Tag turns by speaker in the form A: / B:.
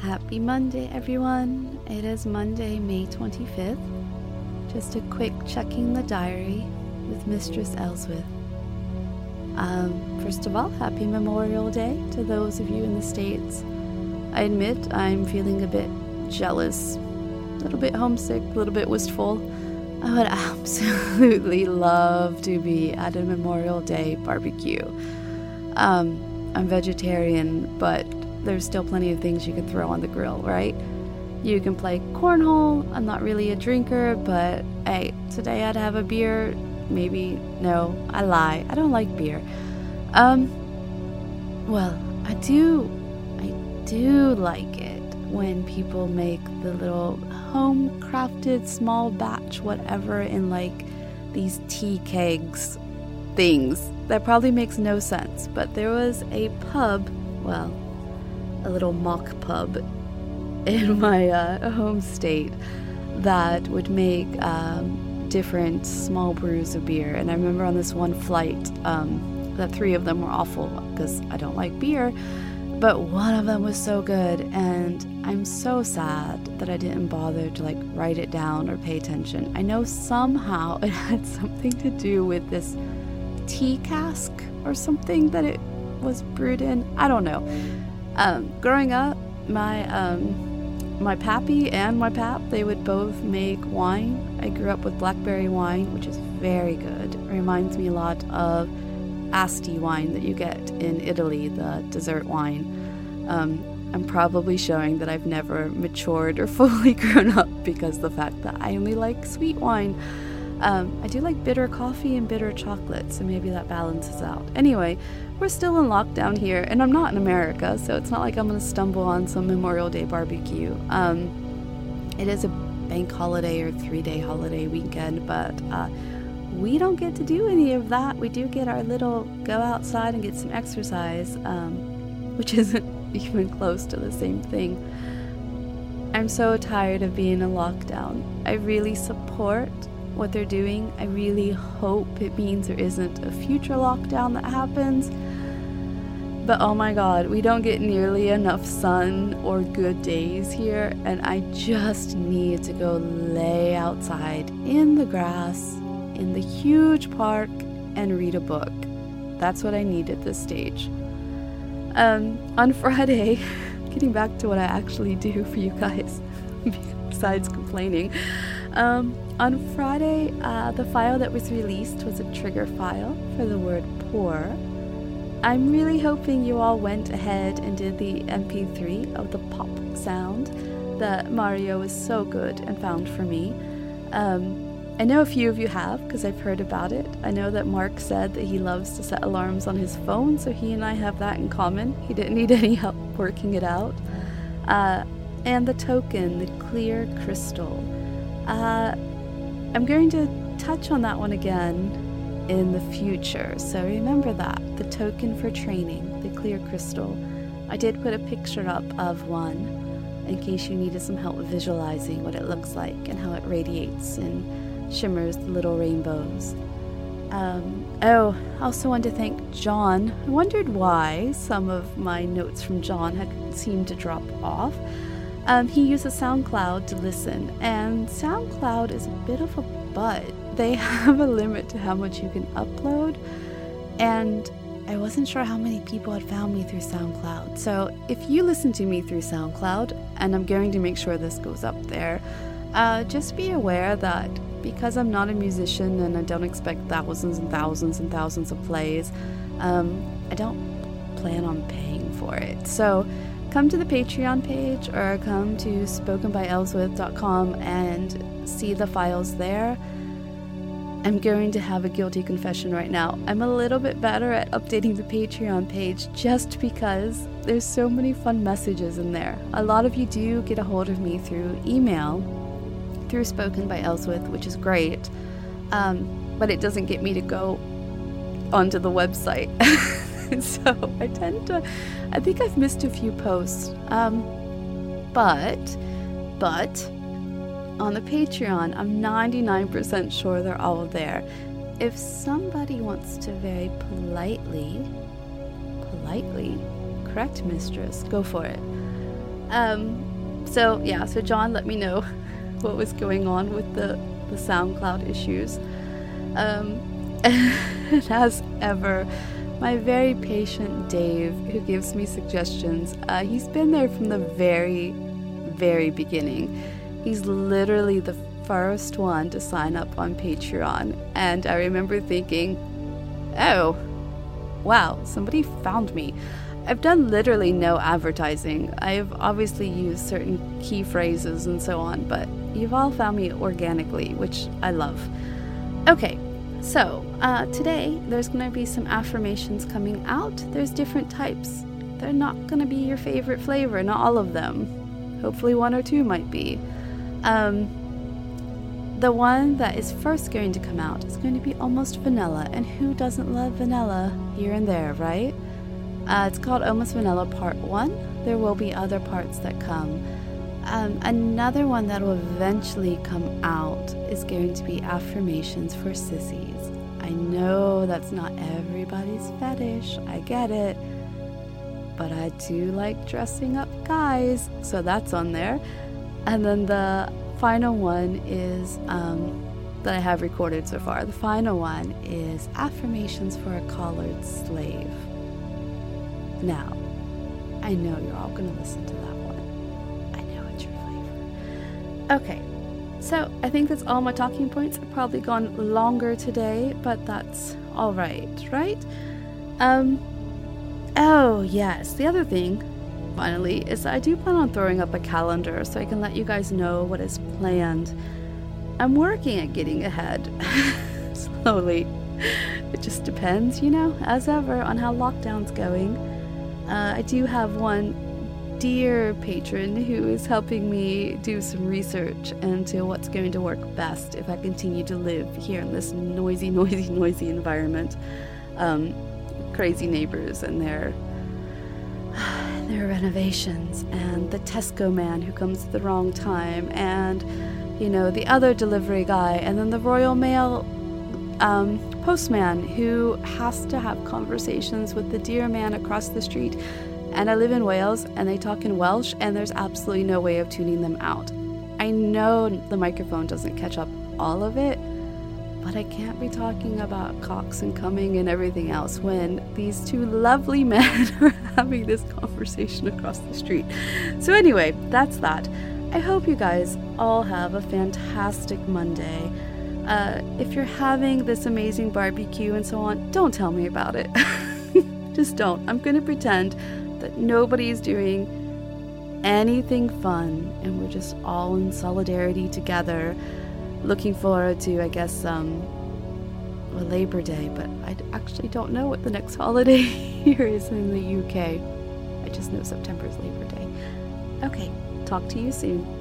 A: Happy Monday, everyone. It is Monday, May 25th. Just a quick checking the diary with Mistress Elswith. First of all, happy Memorial Day to those of you in the States. I admit I'm feeling a bit jealous, a little bit homesick, a little bit wistful. I would absolutely love to be at a Memorial Day barbecue. I'm vegetarian, but there's still plenty of things you can throw on the grill, right? You can play cornhole. I'm not really a drinker, but hey, today I'd have a beer. Maybe, no, I lie. I don't like beer. Well, I do like it when people make the little home-crafted small batch whatever in like these tea kegs things. That probably makes no sense, but there was a pub, well, a little mock pub in my home state that would make different small brews of beer. And I remember on this one flight that 3 of them were awful because I don't like beer, but one of them was so good, and I'm so sad that I didn't bother to like write it down or pay attention. I know somehow it had something to do with this tea cask or something that it was brewed in. I don't know. Growing up, my pappy and my pap, they would both make wine. I grew up with blackberry wine, which is very good. It reminds me a lot of Asti wine that you get in Italy, the dessert wine. I'm probably showing that I've never matured or fully grown up because of the fact that I only like sweet wine. I do like bitter coffee and bitter chocolate, so maybe that balances out. Anyway, we're still in lockdown here, and I'm not in America, so it's not like I'm going to stumble on some Memorial Day barbecue. It is a bank holiday or 3-day holiday weekend, but we don't get to do any of that. We do get our little go outside and get some exercise, which isn't even close to the same thing. I'm so tired of being in lockdown. I really support what they're doing. I really hope it means there isn't a future lockdown that happens. But oh my god, we don't get nearly enough sun or good days here, and I just need to go lay outside in the grass in the huge park and read a book. That's what I need at this stage. On Friday, getting back to what I actually do for you guys besides complaining, on Friday, the file that was released was a trigger file for the word poor. I'm really hoping you all went ahead and did the MP3 of the pop sound that Mario was so good and found for me. I know a few of you have because I've heard about it. I know that Mark said that he loves to set alarms on his phone, so he and I have that in common. He didn't need any help working it out. And the token, the clear crystal. I'm going to touch on that one again in the future, so remember that. The token for training, the clear crystal. I did put a picture up of one in case you needed some help visualizing what it looks like and how it radiates and shimmers the little rainbows. I also wanted to thank John. I wondered why some of my notes from John had seemed to drop off. He uses SoundCloud to listen, and SoundCloud is a bit of a butt. They have a limit to how much you can upload, and I wasn't sure how many people had found me through SoundCloud. So if you listen to me through SoundCloud, and I'm going to make sure this goes up there, just be aware that because I'm not a musician and I don't expect thousands and thousands and thousands of plays, I don't plan on paying for it. So come to the Patreon page or come to spokenbyelswith.com and see the files there. I'm going to have a guilty confession right now. I'm a little bit better at updating the Patreon page just because there's so many fun messages in there. A lot of you do get a hold of me through email, through Spoken by Elswith, which is great, but it doesn't get me to go onto the website. So I think I've missed a few posts, but on the Patreon, I'm 99% sure they're all there. If somebody wants to very politely correct Mistress, go for it. So John let me know what was going on with the SoundCloud issues. And as ever, my very patient Dave, who gives me suggestions, he's been there from the very, very beginning. He's literally the first one to sign up on Patreon, and I remember thinking, oh, wow, somebody found me. I've done literally no advertising. I've obviously used certain key phrases and so on, but you've all found me organically, which I love. Okay, so today there's going to be some affirmations coming out. There's different types. They're not going to be your favorite flavor, not all of them. Hopefully one or two might be. The one that is first going to come out is going to be almost vanilla, and who doesn't love vanilla here and there, right? It's called Almost Vanilla Part 1. There will be other parts that come. Another one that will eventually come out is going to be affirmations for sissies. I know that's not everybody's fetish, I get it, but I do like dressing up guys, so that's on there. And then the final one is, that I have recorded so far, the final one is affirmations for a collared slave. Now, I know you're all going to listen to that one. I know it's your flavor. Okay, so I think that's all my talking points. I've probably gone longer today, but that's all right? Oh, yes, the other thing, finally, is that I do plan on throwing up a calendar so I can let you guys know what is planned. I'm working at getting ahead, slowly. It just depends, as ever, on how lockdown's going. I do have one dear patron who is helping me do some research into what's going to work best if I continue to live here in this noisy environment. Crazy neighbors and their renovations, and the Tesco man who comes at the wrong time, and the other delivery guy, and then the Royal Mail postman who has to have conversations with the dear man across the street. And I live in Wales, and they talk in Welsh, and there's absolutely no way of tuning them out. I know the microphone doesn't catch up all of it, but I can't be talking about cocks and coming and everything else when these two lovely men are having this conversation across the street. So anyway, that's that. I hope you guys all have a fantastic Monday. If you're having this amazing barbecue and so on, don't tell me about it. Just don't. I'm going to pretend that nobody's doing anything fun, and we're just all in solidarity together, looking forward to, I guess, Labor Day, but I actually don't know what the next holiday here is in the UK. I just know September is Labor Day. Okay, talk to you soon.